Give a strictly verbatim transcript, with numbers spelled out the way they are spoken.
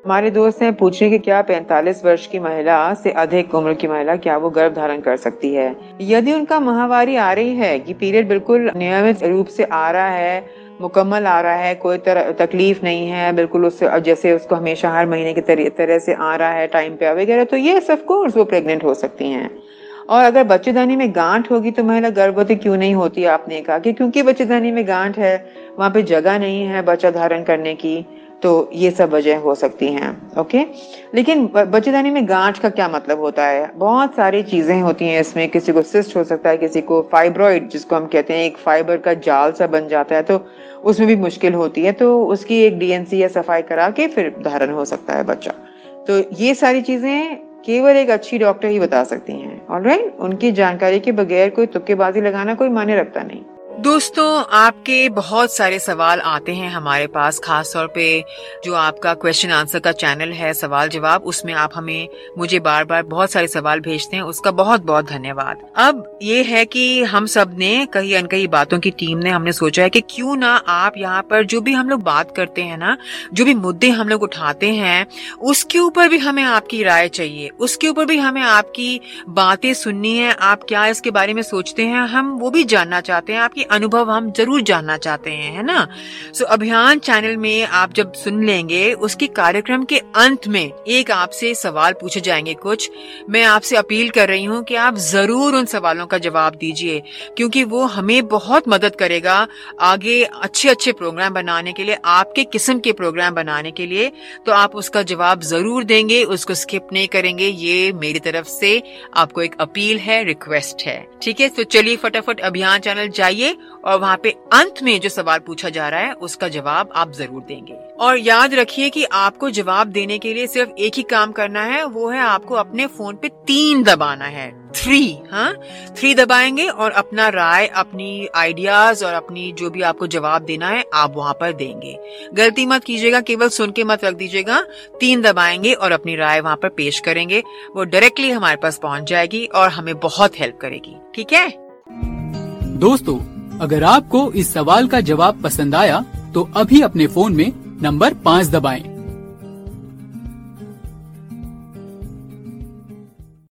हमारे दोस्त हैं पूछ रहे कि क्या पैंतालीस वर्ष की महिला से अधिक उम्र की महिला क्या वो गर्भ धारण कर सकती है? यदि उनका माहवारी आ रही है कि पीरियड बिल्कुल नियमित रूप से आ रहा है, मुकम्मल आ रहा है, कोई तरह तकलीफ नहीं है, बिल्कुल उससे जैसे उसको हमेशा हर महीने की तरह से आ रहा है टाइम पे वगैरह, तो ये ऑफ कोर्स वो प्रेग्नेंट हो सकती हैं। और अगर बच्चेदानी में गांठ होगी तो महिला गर्भवती क्यों नहीं होती? आपने कहा कि क्योंकि बच्चेदानी में गांठ है, वहां पे जगह नहीं है बच्चा धारण करने की, तो ये सब वजह हो सकती हैं। ओके, लेकिन बच्चेदानी में गांठ का क्या मतलब होता है? बहुत सारी चीजें होती हैं इसमें। किसी को सिस्ट हो सकता है, किसी को फाइब्रॉइड जिसको हम कहते हैं, एक फाइबर का जाल सा बन जाता है, तो उसमें भी मुश्किल होती है, तो उसकी एक डीएनसी या सफाई करा के फिर धारण हो सकता है बच्चा। तो ये सारी चीजें केवल एक अच्छी डॉक्टर ही बता सकती हैं। ऑलराइट, उनकी जानकारी के बगैर कोई तुक्केबाजी लगाना कोई मायने रखता नहीं। दोस्तों, आपके बहुत सारे सवाल आते हैं हमारे पास, खास तौर पे जो आपका क्वेश्चन आंसर का चैनल है सवाल जवाब, उसमें आप हमें मुझे बार बार बहुत सारे सवाल भेजते हैं, उसका बहुत बहुत धन्यवाद। अब ये है कि हम सब ने कई अनकई बातों की टीम ने हमने सोचा है कि क्यों ना आप यहाँ पर जो भी हम लोग बात करते हैं ना, जो भी मुद्दे हम लोग उठाते हैं, उसके ऊपर भी हमें आपकी राय चाहिए, उसके ऊपर भी हमें आपकी बातें सुननी है। आप क्या इसके बारे में सोचते हैं, हम वो भी जानना चाहते हैं, आपकी अनुभव हम जरूर जानना चाहते हैं, है ना। सो अभियान चैनल में आप जब सुन लेंगे, उसके कार्यक्रम के अंत में एक आपसे सवाल पूछे जाएंगे कुछ। मैं आपसे अपील कर रही हूँ कि आप जरूर उन सवालों का जवाब दीजिए, क्योंकि वो हमें बहुत मदद करेगा आगे अच्छे अच्छे प्रोग्राम बनाने के लिए, आपके किस्म के प्रोग्राम बनाने के लिए। तो आप उसका जवाब जरूर देंगे, उसको स्किप नहीं करेंगे। ये मेरी तरफ से आपको एक अपील है, रिक्वेस्ट है, ठीक है। तो चलिए फटाफट अभियान चैनल जाइए और वहाँ पे अंत में जो सवाल पूछा जा रहा है उसका जवाब आप जरूर देंगे। और याद रखिए कि आपको जवाब देने के लिए सिर्फ एक ही काम करना है, वो है आपको अपने फोन पे तीन दबाना है, थ्री, हाँ थ्री दबाएंगे और अपना राय, अपनी आइडियाज और अपनी जो भी आपको जवाब देना है आप वहाँ पर देंगे। गलती मत कीजिएगा, केवल सुन के मत रख दीजिएगा। तीन दबाएंगे और अपनी राय वहाँ पर पेश करेंगे, वो डायरेक्टली हमारे पास पहुँच जाएगी और हमें बहुत हेल्प करेगी, ठीक है दोस्तों। अगर आपको इस सवाल का जवाब पसंद आया तो अभी अपने फोन में नंबर पाँच दबाएं।